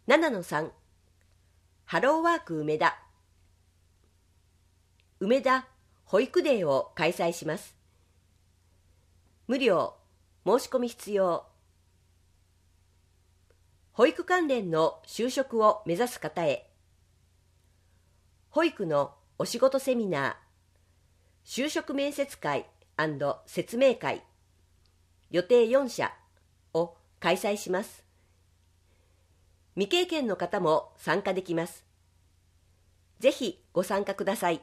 7-3ハローワーク梅田梅田保育デーを開催します。無料、申し込み必要。保育関連の就職を目指す方へ、保育のお仕事セミナー、就職面接会&説明会、予定4社を開催します。未経験の方も参加できます。ぜひご参加ください。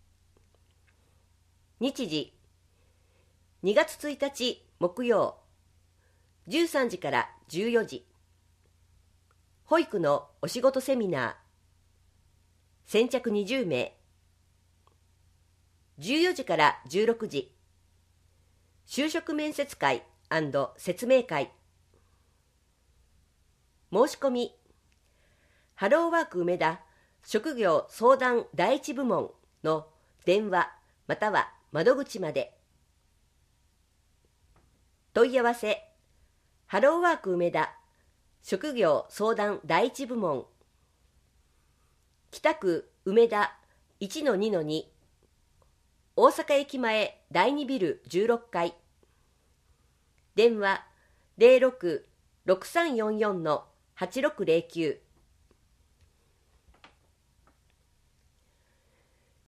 日時、2月1日木曜、13時から14時。保育のお仕事セミナー、先着20名。14時から16時。就職面接会&説明会。申し込み、ハローワーク梅田職業相談第一部門の電話または窓口まで。問い合わせ、ハローワーク梅田職業相談第一部門、北区梅田 1-2-2 大阪駅前第2ビル16階。電話 06-6344-8609